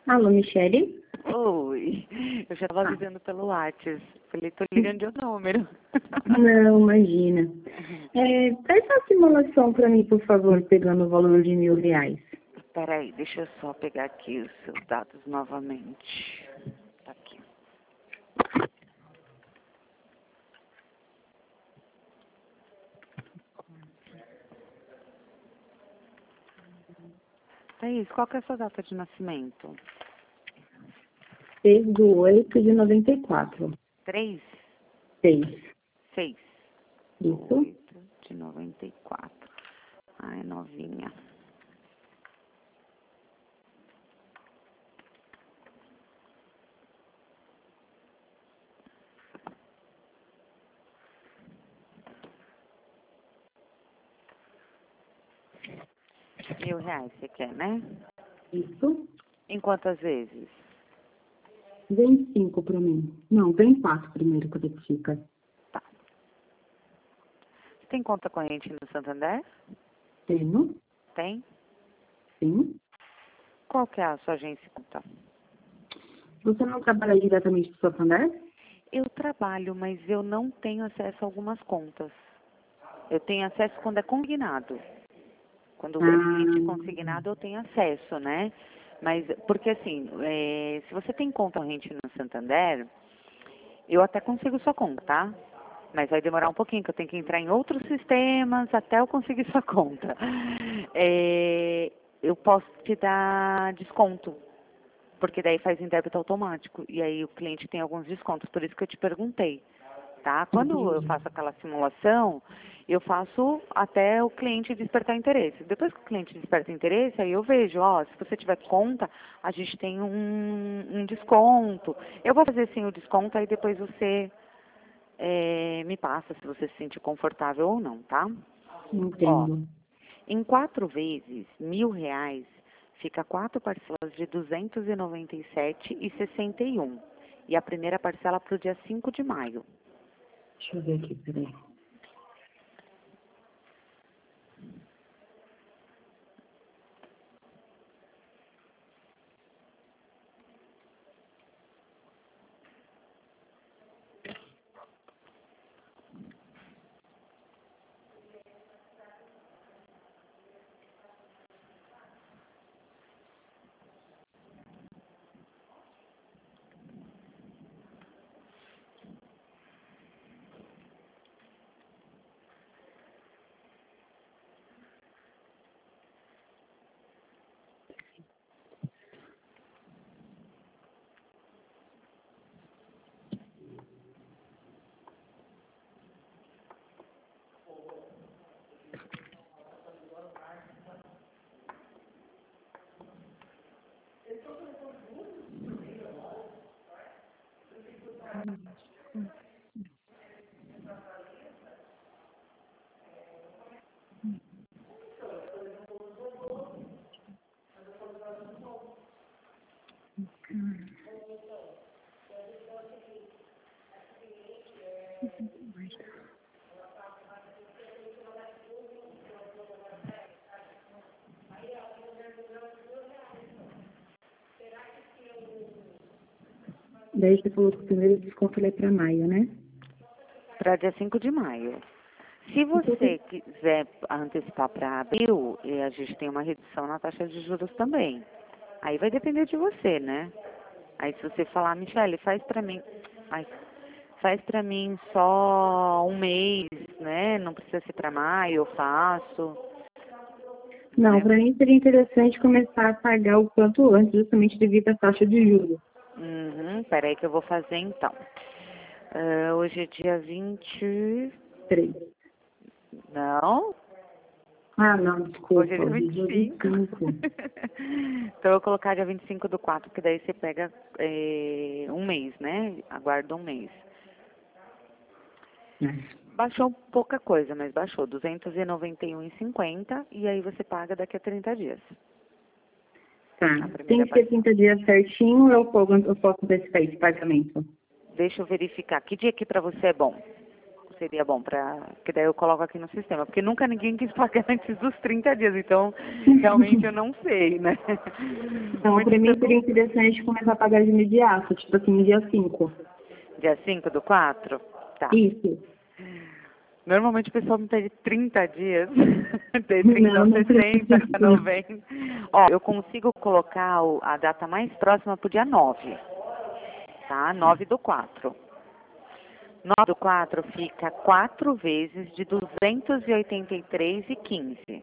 Alô, Michele? Oi, eu já estava avisando pelo WhatsApp. Falei, tô ligando de outro número. Não, imagina. Faz uma simulação para mim, por favor, pegando o valor de R$ 1.000. Peraí, deixa eu só pegar aqui os seus dados novamente. Tá aqui. Thaís, qual que é a sua data de nascimento? 6/8/94. 3, 6. 6, Isso? 8 de 94. Ah, é novinha. R$ 1.000 você quer, né? Isso? Em quantas vezes? Vem 5 para mim. Não, vem 4 primeiro, quando ele fica. Tá. Você tem conta corrente no Santander? Tenho? Tem? Sim. Qual que é a sua agência de conta? Você não trabalha diretamente com o Santander? Eu trabalho, mas eu não tenho acesso a algumas contas. Eu tenho acesso quando é consignado. Quando é cliente consignado, eu tenho acesso, né? Mas, porque assim, se você tem conta corrente no Santander, eu até consigo sua conta, tá? Mas vai demorar um pouquinho, que eu tenho que entrar em outros sistemas até eu conseguir sua conta. Eu posso te dar desconto, porque daí faz em débito automático. E aí o cliente tem alguns descontos, por isso que eu te perguntei, tá? Quando eu Entendi. faço aquela simulação, eu faço até o cliente despertar interesse. Depois que o cliente desperta interesse, aí eu vejo, ó, se você tiver conta, a gente tem um desconto. Eu vou fazer sim o desconto, aí depois você me passa se você se sentir confortável ou não, tá? Ó, Entendo. em 4 vezes, R$ 1.000, fica 4 parcelas de 297,61. E a primeira parcela para o dia 5 de maio. Deixa eu ver aqui, peraí. Daí você falou que o primeiro desconto ele é para maio, né? Para dia 5 de maio. Se você quiser antecipar para abril, a gente tem uma redução na taxa de juros também. Aí vai depender de você, né? Aí se você falar, Michele, faz pra mim só um mês, né? Não precisa ser para maio, eu faço. Não, Né? para mim seria interessante começar a pagar o quanto antes, justamente devido à taxa de juros. Peraí que eu vou fazer então. Hoje é dia 20. 3. Não? Ah, não, Hoje é desculpa. dia Hoje é dia 25. 25. Então eu vou colocar dia 25/4, que daí você pega um mês, né? Aguarda um mês. Baixou pouca coisa, mas baixou 291,50 e aí você paga daqui a 30 dias. Tá. A primeira Tem que ser parte. 30 dias certinho ou eu posso antecipar esse pagamento? Deixa eu verificar. Que dia que pra você é bom? seria bom que daí eu coloco aqui no sistema, porque nunca ninguém quis pagar antes dos 30 dias, então realmente eu não sei, né? Então, Muito para mim tempo. seria interessante começar a pagar de imediato, tipo assim, no dia 5. Dia 5/4? Tá. Isso. Normalmente o pessoal me pede 30 dias, tem 30, Não, não, não 60, precisa. 90. Ó, eu consigo colocar a data mais próxima pro dia 9, tá? 9/4. 9/4 fica 4 vezes de 283,15.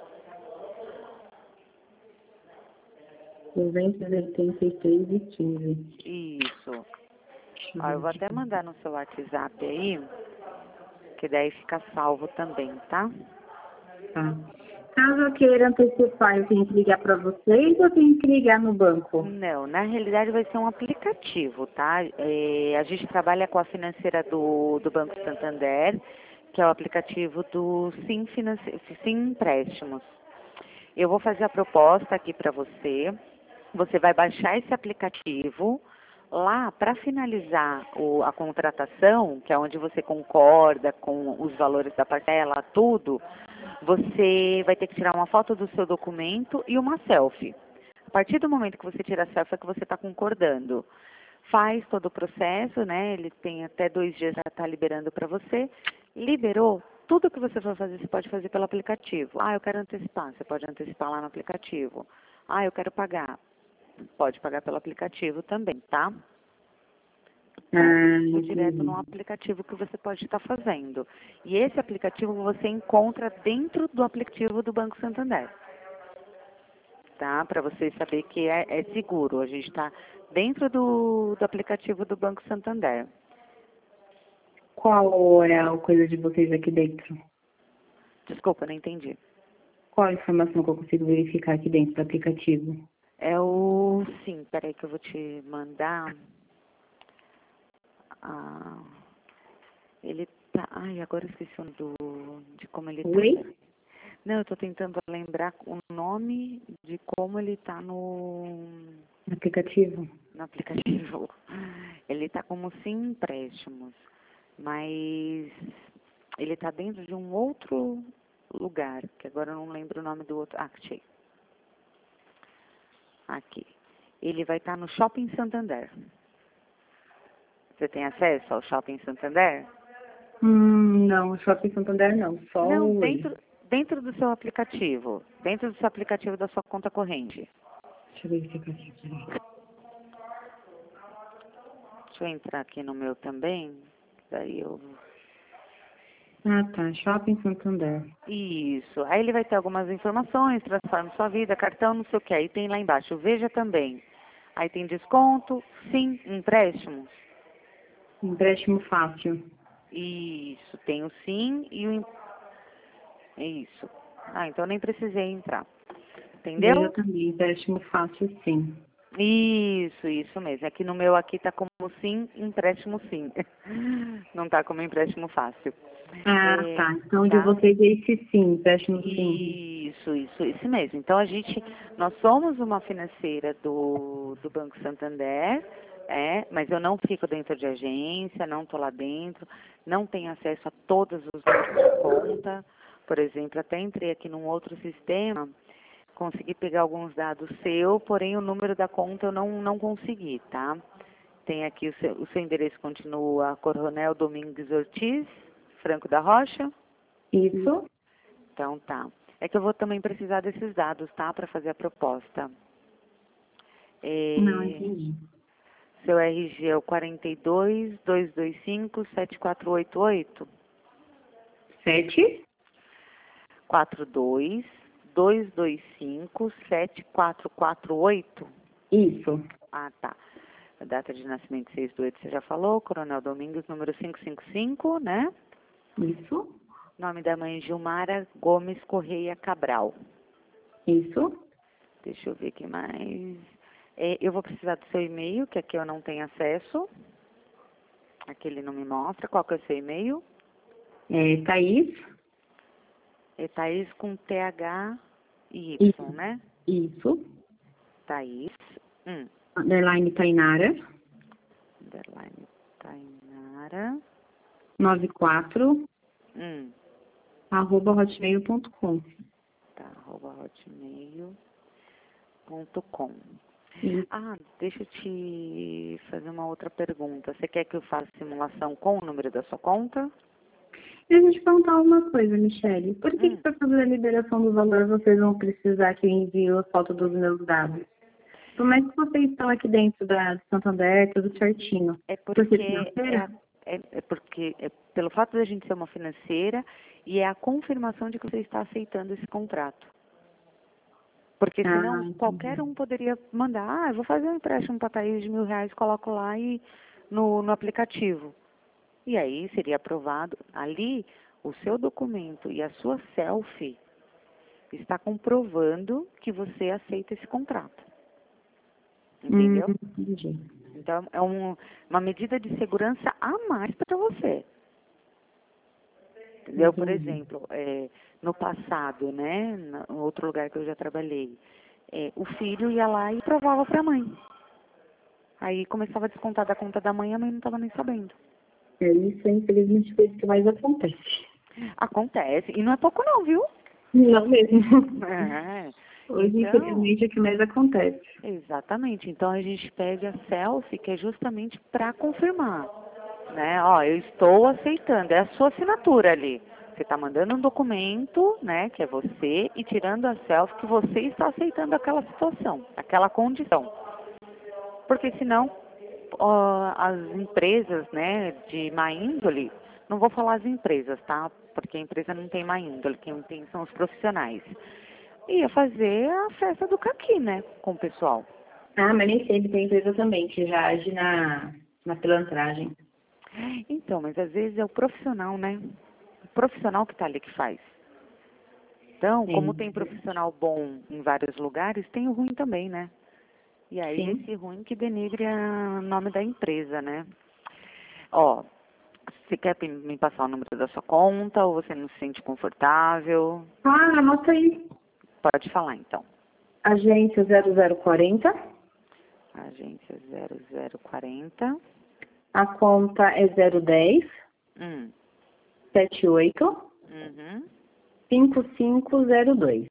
283,15. Isso. Ó, eu vou até mandar no seu WhatsApp aí, que daí fica salvo também, tá? Tá. Caso eu queira antecipar, eu tenho que ligar para vocês ou eu tenho que ligar no banco? Não, na realidade vai ser um aplicativo, tá? A gente trabalha com a financeira do Banco Santander, que é o aplicativo do Sim Empréstimos. Eu vou fazer a proposta aqui para você. Você vai baixar esse aplicativo. Lá, para finalizar a contratação, que é onde você concorda com os valores da parcela, tudo, você vai ter que tirar uma foto do seu documento e uma selfie. A partir do momento que você tira a selfie é que você está concordando. Faz todo o processo, né? Ele tem até 2 dias para estar liberando para você. Liberou, tudo que você for fazer, você pode fazer pelo aplicativo. Ah, eu quero antecipar, você pode antecipar lá no aplicativo. Ah, eu quero pagar, pode pagar pelo aplicativo também, tá? Então, tudo direto no Entendi. aplicativo que você pode estar fazendo. E esse aplicativo você encontra dentro do aplicativo do Banco Santander, tá? Para você saber que é seguro. A gente está dentro do aplicativo do Banco Santander. Qual é a coisa de vocês aqui dentro? Desculpa, não entendi. Qual a informação que eu consigo verificar aqui dentro do aplicativo? É sim, peraí que eu vou te mandar. Ah, ele tá. Ai, agora eu esqueci o nome de como ele tá. Oi? Não, eu tô tentando lembrar o nome de como ele tá Aplicativo? no aplicativo. Ele tá como Sim Empréstimos, mas ele tá dentro de um outro lugar, que agora eu não lembro o nome do outro. Ah, achei. Aqui. Ele vai estar no Shopping Santander. Você tem acesso ao Shopping Santander? Não, Shopping Santander não, só Não, o Oi. dentro do seu aplicativo. Dentro do seu aplicativo da sua conta corrente. Deixa eu verificar aqui. Peraí. Deixa eu entrar aqui no meu também. Daí eu. Ah, tá, Shopping Santander. Isso. Aí ele vai ter algumas informações, transforma sua vida, cartão, não sei o que. Aí tem lá embaixo, veja também. Aí tem desconto, sim, empréstimo. Empréstimo fácil. Isso, tem o sim e o isso. Ah, então nem precisei entrar. Veja Entendeu? também, empréstimo fácil, sim. Isso mesmo. Aqui no meu aqui tá como sim, empréstimo sim. Não tá como empréstimo fácil. Ah, É, tá. Então, de tá? vocês é esse sim, empréstimo sim. Isso mesmo. Então nós somos uma financeira do Banco Santander, mas eu não fico dentro de agência, não estou lá dentro, não tenho acesso a todos os números de conta. Por exemplo, até entrei aqui num outro sistema, consegui pegar alguns dados seu, porém o número da conta eu não consegui, tá? Tem aqui o seu endereço continua Coronel Domingues Ortiz, Franco da Rocha. Isso? Então tá. É que eu vou também precisar desses dados, tá? Para fazer a proposta. Não, É, entendi. seu RG é o 42-225-7488. 7? 42-225-7448. Isso. Ah, tá. A data de nascimento 6/8 você já falou. Coronel Domingos, número 555, né? Isso? Nome da mãe Gilmara Gomes Correia Cabral. Isso? Deixa eu ver o que mais. Eu vou precisar do seu e-mail, que aqui eu não tenho acesso. Aqui ele não me mostra. Qual que é o seu e-mail? É, Thaís? É Thaís com TH e Y, Isso. né? Isso. Thaís. Underline Tainara. Underline Tainara. 94 @hotmail.com. Tá, @hotmail.com. Ah, deixa eu te fazer uma outra pergunta. Você quer que eu faça simulação com o número da sua conta? Deixa eu te perguntar uma coisa, Michele. Por que para fazer a liberação do valor vocês vão precisar que eu envie a foto dos meus dados? Como é que vocês estão aqui dentro da Santander, tudo certinho? É porque financeira? pelo fato de a gente ser uma financeira e é a confirmação de que você está aceitando esse contrato. Porque senão qualquer um poderia mandar, eu vou fazer um empréstimo para Thaís de R$1.000, coloco lá no aplicativo. E aí seria aprovado. Ali, o seu documento e a sua selfie está comprovando que você aceita esse contrato. Entendeu? Entendi. Então, é uma medida de segurança a mais para você. Entendeu? Por exemplo, no passado, né, em outro lugar que eu já trabalhei, o filho ia lá e provava para a mãe. Aí começava a descontar da conta da mãe e a mãe não estava nem sabendo. Isso, infelizmente, foi isso que mais acontece. Acontece. E não é pouco não, viu? Não mesmo. Hoje, Então, infelizmente, é o que mais acontece. Exatamente. Então, a gente pede a selfie, que é justamente para confirmar. Né? Ó, eu estou aceitando. É a sua assinatura ali. Você está mandando um documento, né, que é você, e tirando a selfie que você está aceitando aquela situação, aquela condição. Porque senão, as empresas, né, de má índole, não vou falar as empresas, tá? Porque a empresa não tem má índole, quem tem são os profissionais. Ia fazer a festa do caqui, né, com o pessoal. Mas nem sempre tem empresa também que já age na pilantragem. Então, mas às vezes é o profissional, né? O profissional que está ali que faz. Então, como tem profissional bom em vários lugares, tem o ruim também, né? E aí esse ruim que denigre o nome da empresa, né? Ó, você quer me passar o número da sua conta ou você não se sente confortável? Anota aí. Pode falar, então. Agência 0040. Agência 0040. A conta é 010 78 5502.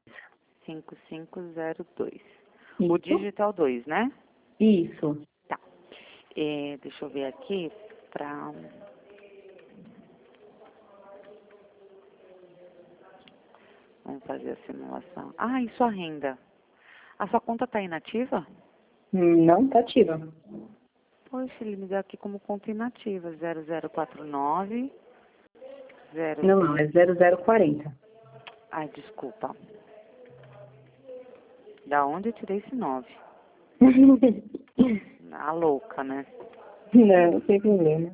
5502. Isso. O digital 2, né? Isso. Tá. Deixa eu ver aqui para... Vamos fazer a simulação. E sua renda? A sua conta está inativa? Não tá ativa. Poxa, ele me deu aqui como conta inativa. 0049. Não, é 0040. Ai, desculpa. Da onde eu tirei esse 9? A louca, né? Não, sem problema.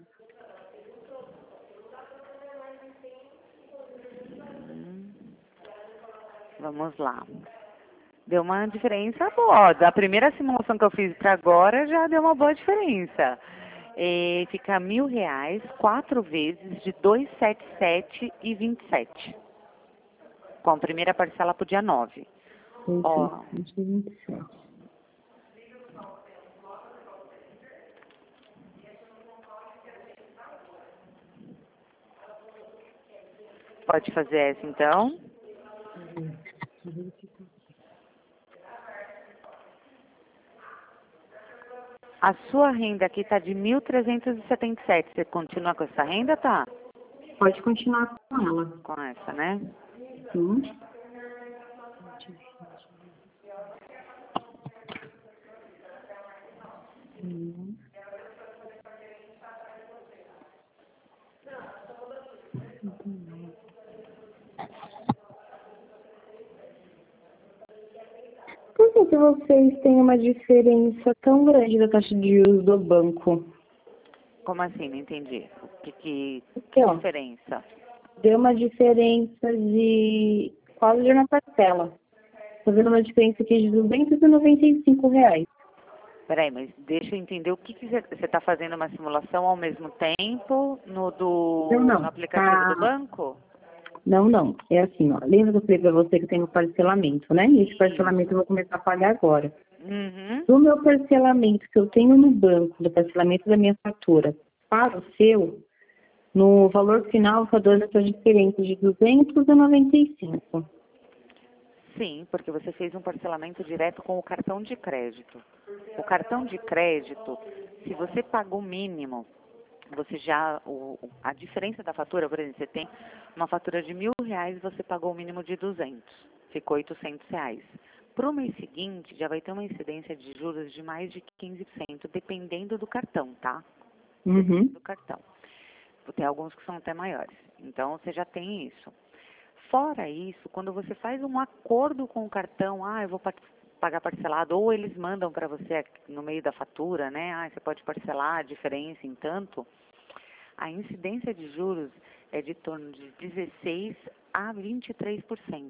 Vamos lá. Deu uma diferença boa. Da primeira simulação que eu fiz para agora, já deu uma boa diferença. Fica R$1.000, 4 vezes de 277,27. Com a primeira parcela pro dia 9. Ó. 27. Pode fazer essa, então. A sua renda aqui está de 1.377. Você continua com essa renda, tá? Pode continuar com ela. Com essa, né? Sim. Por que vocês têm uma diferença tão grande da taxa de juros do banco? Como assim? Não entendi. Que Então, diferença? Deu uma diferença de quase de uma parcela. Fazendo uma diferença aqui de R$295. Peraí, mas deixa eu entender o que você está fazendo uma simulação ao mesmo tempo no aplicativo do banco? Não. É assim, ó. Lembra que eu falei pra você que tem um parcelamento, né? E esse parcelamento eu vou começar a pagar agora. Do meu parcelamento que eu tenho no banco, do parcelamento da minha fatura para o seu, No valor final, está dando essa diferença de 295. Sim, porque você fez um parcelamento direto com o cartão de crédito. O cartão de crédito, se você pagou o mínimo, você já, a diferença da fatura, por exemplo, você tem uma fatura de R$ 1.000, você pagou o mínimo de 200, ficou R$ 800. Para o mês seguinte, já vai ter uma incidência de juros de mais de 15%, dependendo do cartão, tá? Dependendo do cartão. Tem alguns que são até maiores. Então, você já tem isso. Fora isso, quando você faz um acordo com o cartão, eu vou pagar parcelado, ou eles mandam para você no meio da fatura, né? Você pode parcelar a diferença em tanto. A incidência de juros é de torno de 16% a 23%.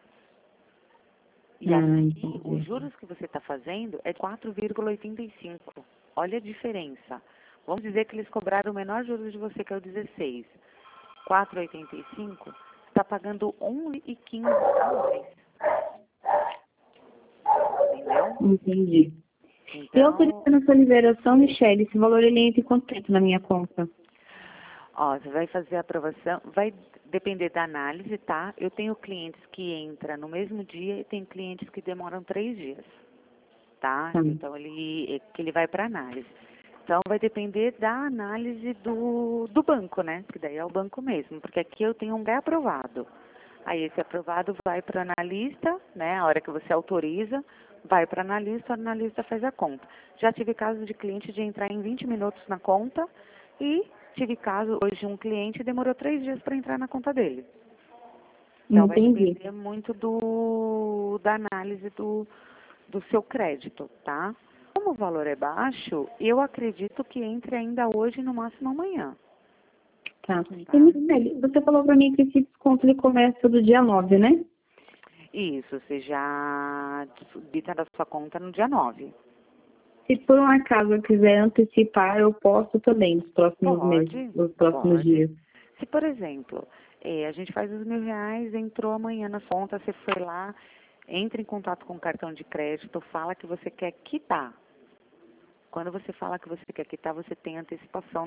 E aqui, os juros que você está fazendo é de 4,85%. Olha a diferença. Vamos dizer que eles cobraram o menor juros de você, que é o 16. 4,85, está pagando 11,15 a mais. Entendeu? Entendi. Então, Eu autorizando essa liberação, Michele, esse valor ele entra em quanto tempo na minha conta? você vai fazer a aprovação, vai depender da análise, tá? Eu tenho clientes que entram no mesmo dia e tem clientes que demoram 3 dias, tá? Então, que ele vai para análise. Então, vai depender da análise do banco, né? Que daí é o banco mesmo, porque aqui eu tenho um pré-aprovado. Aí, esse aprovado vai para o analista, né? A hora que você autoriza, vai para o analista faz a conta. Já tive caso de cliente de entrar em 20 minutos na conta e tive caso hoje de um cliente demorou 3 dias para entrar na conta dele. Então, vai depender muito da análise do seu crédito, tá? Como o valor é baixo, eu acredito que entre ainda hoje, no máximo amanhã. Tá. E, Michele, você falou para mim que esse desconto ele começa do dia 9, né? Isso, você já debita da sua conta no dia 9. Se por um acaso eu quiser antecipar, eu posso também nos próximos meses, nos próximos dias. Se, por exemplo, a gente faz os R$ 1.000, entrou amanhã na conta, você foi lá, entra em contato com o cartão de crédito, fala que você quer quitar. Quando você fala que você quer quitar, você tem antecipação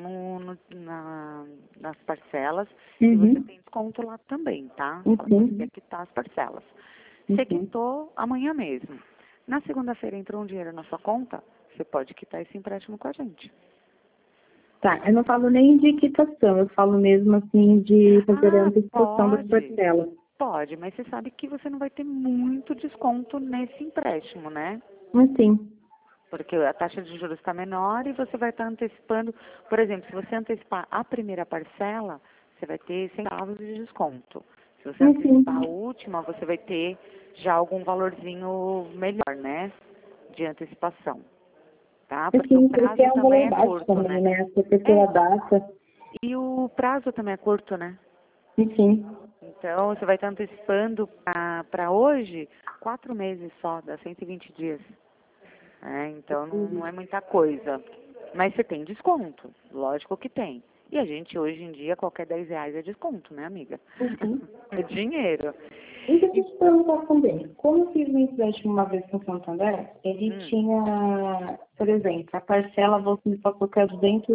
nas parcelas e você tem desconto lá também, tá? Quando você quer quitar as parcelas. Você quitou amanhã mesmo. Na segunda-feira entrou um dinheiro na sua conta, você pode quitar esse empréstimo com a gente. Tá, eu não falo nem de quitação, eu falo mesmo assim de fazer a antecipação das parcelas. Pode, mas você sabe que você não vai ter muito desconto nesse empréstimo, né? Sim. Porque a taxa de juros está menor e você vai estar antecipando. Por exemplo, se você antecipar a primeira parcela, você vai ter centavos de desconto. Se você antecipar a última, você vai ter já algum valorzinho melhor, né? De antecipação. Tá? Porque o prazo também é curto, né? Porque pela data. E o prazo também é curto, né? Sim. Então, você vai estar antecipando para hoje 4 meses só, dá 120 dias. Então, não é muita coisa. Mas você tem desconto, lógico que tem. E a gente, hoje em dia, qualquer R$ 10 é desconto, né, amiga? É dinheiro. E deixa eu te perguntar também, como eu fiz um empréstimo uma vez com o Santander, ele tinha, por exemplo, a parcela, você me passou que é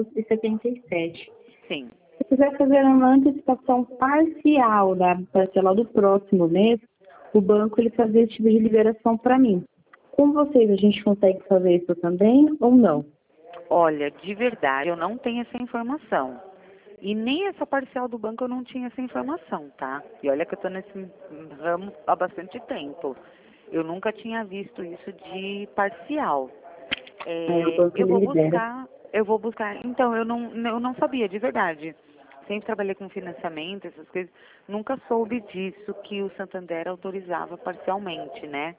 277. Sim. Se quiser fazer uma antecipação parcial da parcela do próximo mês, o banco ele fazia esse tipo de liberação para mim. Com vocês, a gente consegue fazer isso também ou não? Olha, de verdade, eu não tenho essa informação. E nem essa parcial do banco eu não tinha essa informação, tá? E olha que eu tô nesse ramo há bastante tempo. Eu nunca tinha visto isso de parcial. Eu vou buscar. Então, eu não sabia, de verdade. Sempre trabalhei com financiamento, essas coisas. Nunca soube disso que o Santander autorizava parcialmente, né?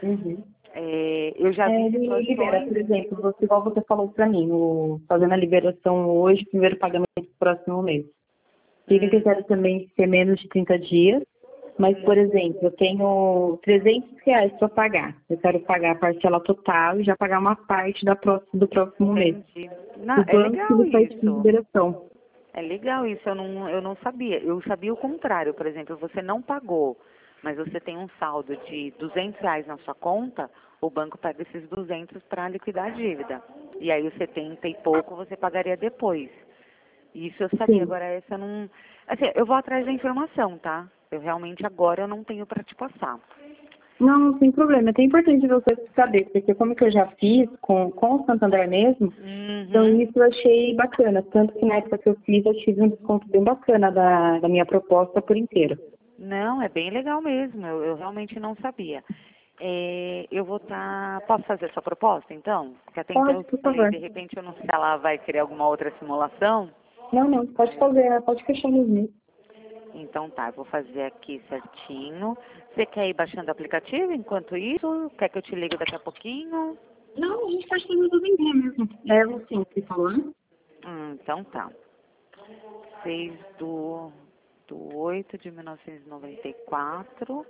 Eu já vi Ele libera, por exemplo, igual você falou para mim, fazendo a liberação hoje, primeiro pagamento do próximo mês. Fica que eu quero também ser menos de 30 dias, mas, por exemplo, eu tenho R$ 300 para pagar. Eu quero pagar a parcela total e já pagar uma parte do próximo mês. É legal isso. Liberação. É legal isso, eu não sabia. Eu sabia o contrário, por exemplo, você não pagou, mas você tem um saldo de R$ 200 na sua conta, o banco pega esses 200 para liquidar a dívida. E aí os 70 e pouco você pagaria depois. Isso eu sabia, Sim. agora essa eu não... Assim, eu vou atrás da informação, tá? Eu realmente agora eu não tenho para te passar. Não, sem problema. É até importante você saber, porque como que eu já fiz com o Santander mesmo, então Uhum. isso eu achei bacana. Tanto que na época que eu fiz, eu tive um desconto bem bacana da minha proposta por inteiro. Não, é bem legal mesmo. Eu realmente não sabia. Eu vou estar. Posso fazer essa proposta, então? Porque até então Pode, eu por falei, favor. de repente eu não sei se ela vai querer alguma outra simulação. Não, não, pode fazer, pode fechar mesmo. Então tá, eu vou fazer aqui certinho. Você quer ir baixando o aplicativo enquanto isso? Quer que eu te ligue daqui a pouquinho? Não, a gente pode fazer tudo em dia mesmo. É você que falou, né? Então tá. 6 do 8 de 1994.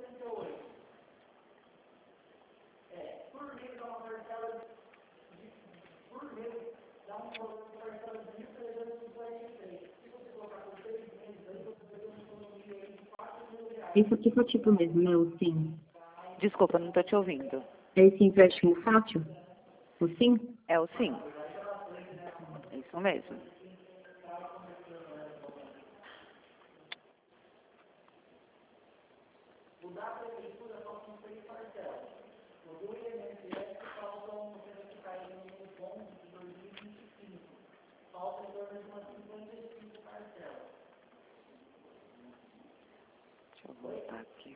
Esse aqui foi o tipo mesmo, né? O sim. Desculpa, não tô te ouvindo. É esse empréstimo fácil? O sim? É o sim. É isso mesmo. Deixa eu voltar aqui.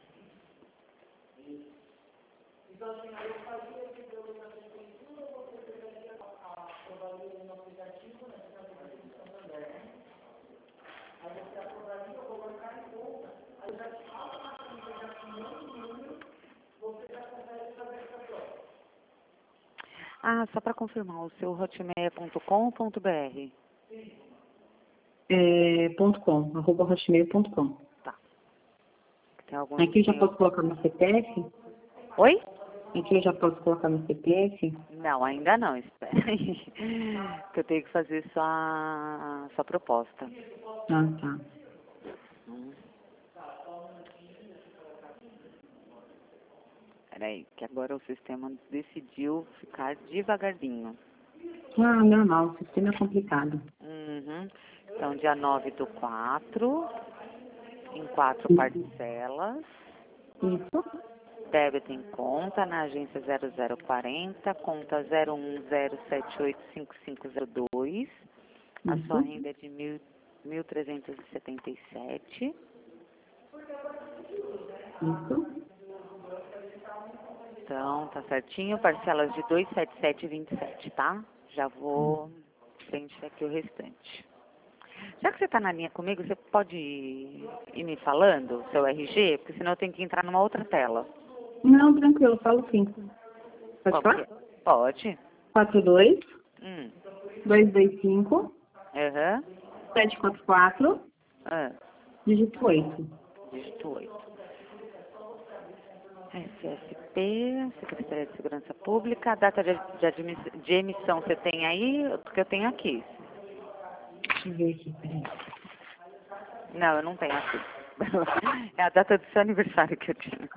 Ah, só para confirmar, o seu hotmail é .com.br? .com, @hotmail.com. Tá. Tem alguns Aqui eu já tem... posso colocar meu CPF? Oi? Aqui eu já posso colocar meu CPF? Não, ainda não, espera aí. Que eu tenho que fazer sua proposta. Ah, tá. Hum. Peraí, que agora o sistema decidiu ficar devagarzinho. Ah, normal, o sistema é complicado. Uhum. Então, dia 9/4, em 4 Isso. parcelas, Isso. débito em conta na agência 0040, conta 010785502. A sua Isso. renda é de 1.377. Isso. Então, tá certinho. Parcelas de 27727, tá? Já vou preencher aqui o restante. Já que você está na linha comigo, você pode ir me falando seu RG? Porque senão eu tenho que entrar numa outra tela. Não, tranquilo, falo sim. Pode Qual que é? falar? Pode. 42 Hum. 225 Aham. 744 Ah, dígito 8. dígito 8. SSP, Secretaria de Segurança Pública. A data de emissão você tem aí? Porque eu tenho aqui. Deixa eu ver aqui, peraí. Não, eu não tenho aqui. É a data do seu aniversário que eu tinha.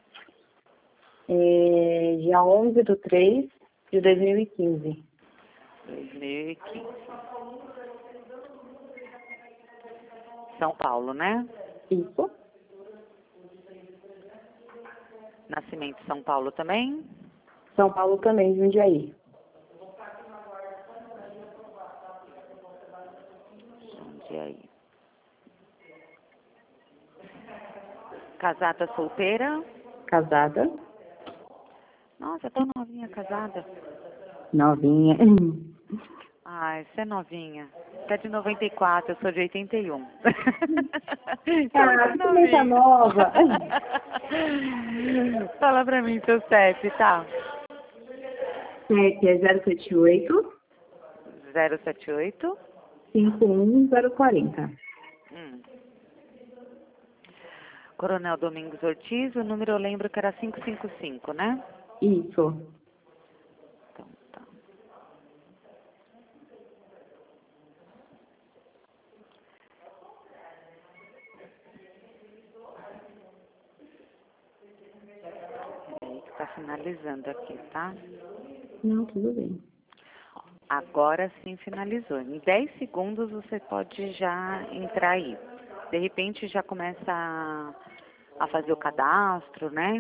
Dia 11/3/2015. 2015. São Paulo, né? Isso. Nascimento São Paulo também? São Paulo também, Jundiaí. Jundiaí. Casada solteira? Casada. Nossa, é tão novinha casada. Novinha. Ai, você é novinha. Você é de 94, eu sou de 81. Você é Ah, muito você também tá novinha. nova. Fala pra mim seu CEP, tá? É 078 078. 51040. Hum. Coronel Domingos Ortiz, o número eu lembro que era 555, né? Isso. Então, tá. Peraí que tá finalizando aqui, tá? Não, tudo bem. Agora sim finalizou. Em 10 segundos você pode já entrar aí. De repente já começa a fazer o cadastro, né?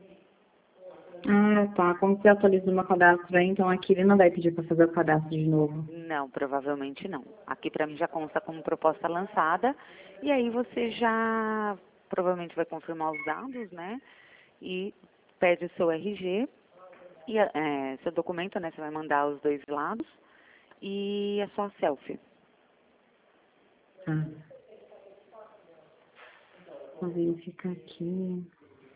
Ah, tá. Como você atualiza o meu cadastro aí, então aqui ele não vai pedir para fazer o cadastro de novo. Não, provavelmente não. Aqui para mim já consta como proposta lançada. E aí você já provavelmente vai confirmar os dados, né? E pede o seu RG e seu documento, né? Você vai mandar os dois lados e a sua selfie. Tá. Vou verificar aqui.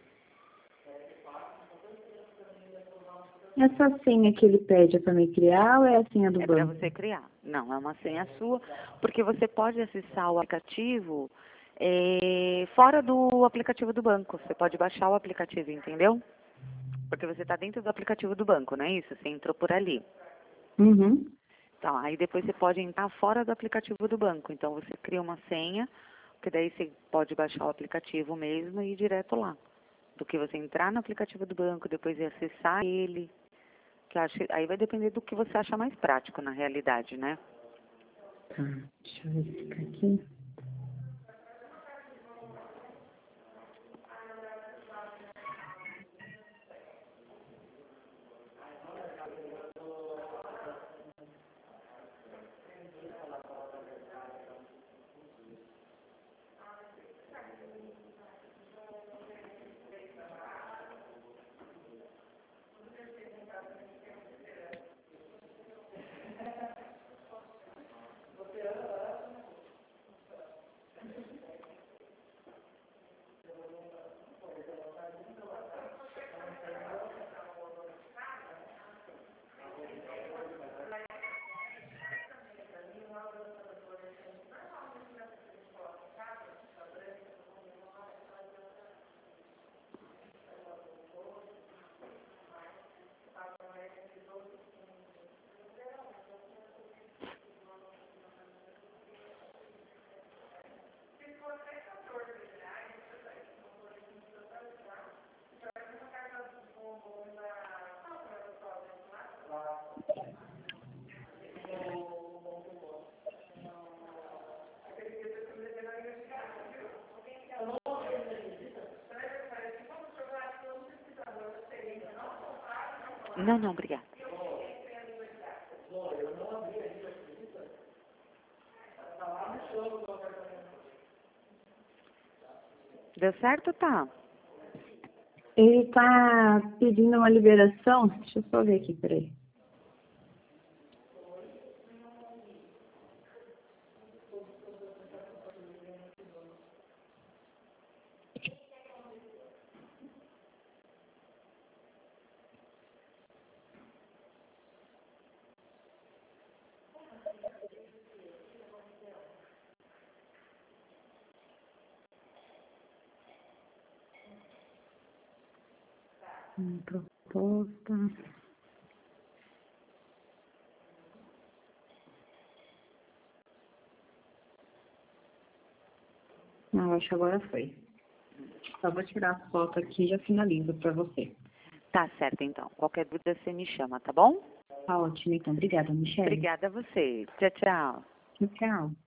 Essa senha que ele pede é para me criar ou é a senha do É para banco? você criar. Não, é uma senha sua, porque você pode acessar o aplicativo fora do aplicativo do banco. Você pode baixar o aplicativo, entendeu? Porque você está dentro do aplicativo do banco, não é isso? Você entrou por ali. Uhum. Então, aí depois você pode entrar fora do aplicativo do banco. Então, você cria uma senha, que daí você pode baixar o aplicativo mesmo e ir direto lá. Do que você entrar no aplicativo do banco, depois ir acessar ele. Que eu acho, aí vai depender do que você acha mais prático, na realidade, né? Tá. Deixa eu verificar aqui. Não, não, obrigada. Deu certo, tá? Ele tá pedindo uma liberação. Deixa eu só ver aqui, peraí. Proposta. Não, acho que agora foi. Só vou tirar a foto aqui e já finalizo para você. Tá certo, então. Qualquer dúvida você me chama, tá bom? Tá ótimo, então. Obrigada, Michele. Obrigada a você. Tchau, tchau. Tchau.